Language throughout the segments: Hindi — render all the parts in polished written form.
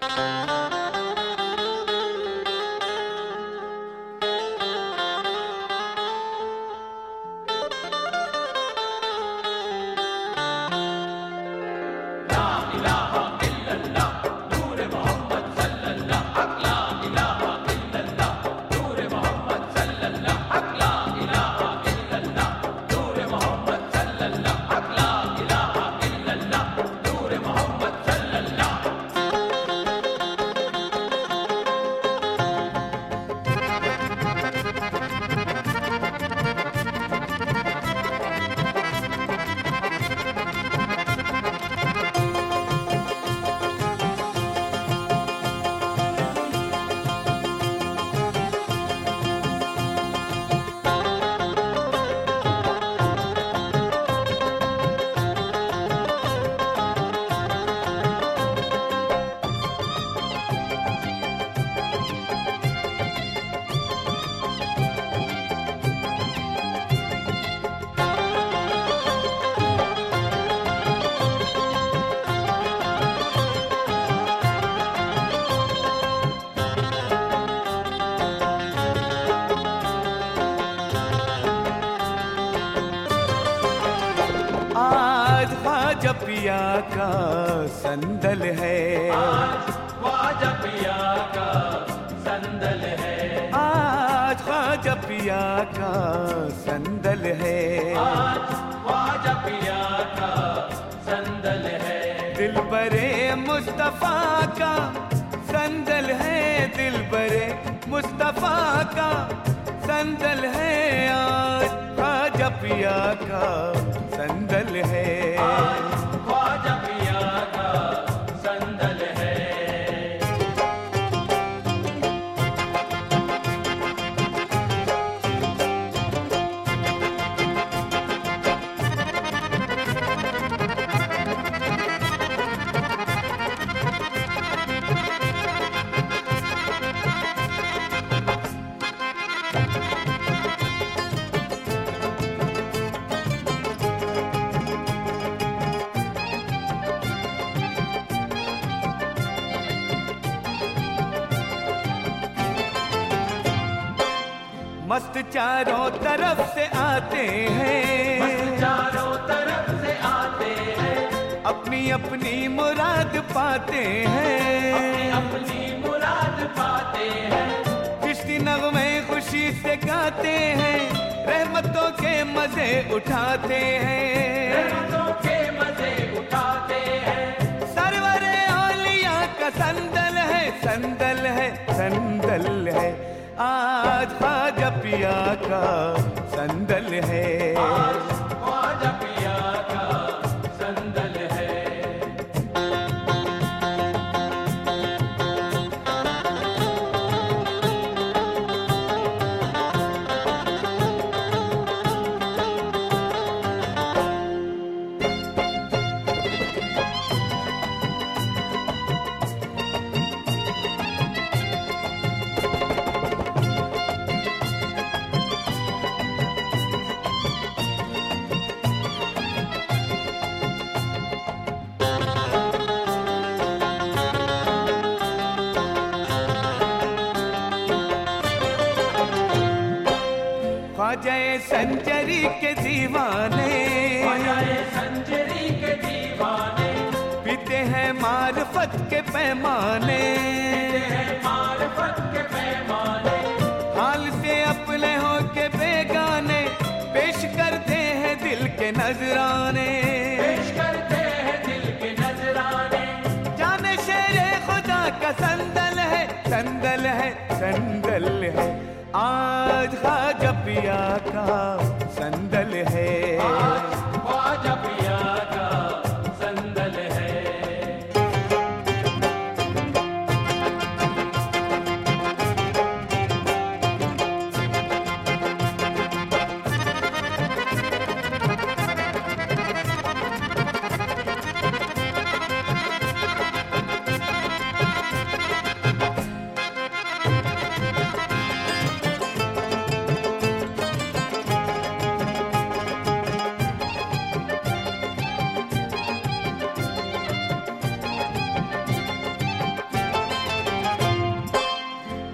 ख्वाजा पिया का संदल है, आज ख्वाजा पिया का संदल है, आज ख्वाजा पिया का संदल है, आज ख्वाजा पिया का संदल है, दिल बरे मुस्तफा का संदल है, दिल बरे मुस्तफा का संदल है, आज ख्वाजा पिया का संदल है, आज ख्वाजा पिया का संदल है। मस्त चारों तरफ से आते हैं, मस्त चारों तरफ से आते हैं, अपनी अपनी मुराद पाते हैं, अपनी मुराद पाते हैं, किश्ती नगमे खुशी से गाते हैं, रहमतों के मजे उठाते हैं, रहमतों के मजे उठाते हैं, सरवरे औलिया का संदल है, संदल है, संदल है, आज ख्वाजा पिया का संदल है, आज ख्वाजा पिया का संदल है। ख्वाजा संजरी के दीवाने, ख्वाजा संजरी के दीवाने, पीते हैं मार्फत के पैमाने, मार्फत के पैमाने, हाल से अपने हो के बेगाने, पेश करते हैं दिल के नजराने, पेश करते हैं दिल के नजराने, जाने शेरे खुदा का संदल है, संदल है, संदल है, आज ख्वाजा पिया का संदल है, आज ख्वाजा पिया का संदल है।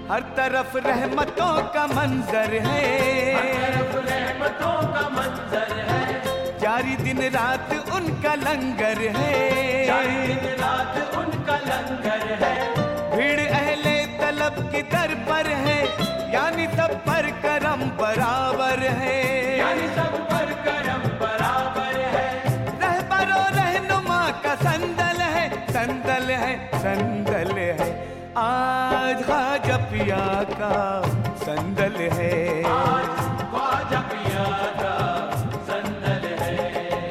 हर तरफ रहमतों का मंजर है, हर तरफ रहमतों का मंजर है, जारी दिन रात उनका लंगर है, जारी दिन रात उनका लंगर है, भीड़ अहले तलब की दर पर है, यानी सब पर करम बराबर है, यानी सब पर करम बराबर है, रहबर और रहनुमा का संदल है, संदल है, संदल है, आज ख्वाजा पिया का संदल है, आज ख्वाजा पिया का संदल है।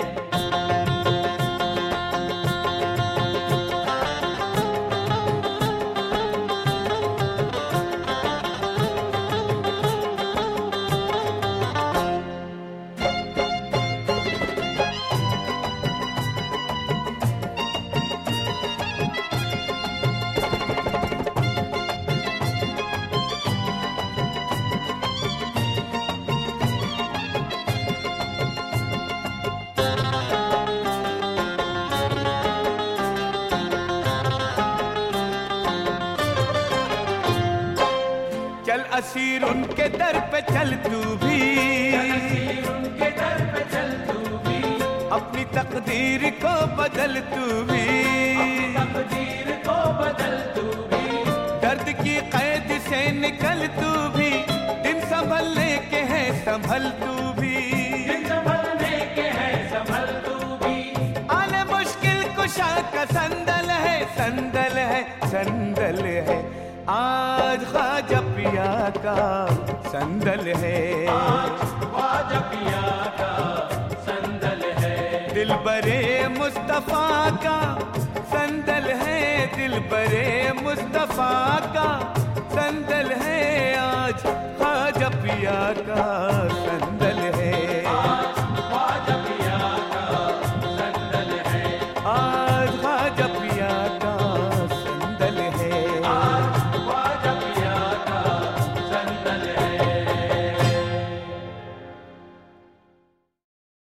चल असीर उनके दर पे चल तू भी, असीर उनके दर पे चल तू भी, अपनी तकदीर को बदल तू भी, अपनी तकदीर को बदल तू भी, दर्द की कैद से निकल तू भी, दिन संभलने के हैं संभल तू भी, दिन संभलने के हैं संभल तू भी, आले मुश्किल कुशा का संदल है, संदल है, संदल है, आज ख्वाजा पिया का संदल है, आज ख्वाजा पिया का संदल है, दिल बरे मुस्तफा का संदल है, दिल बरे मुस्तफा का संदल है, आज ख्वाजा पिया का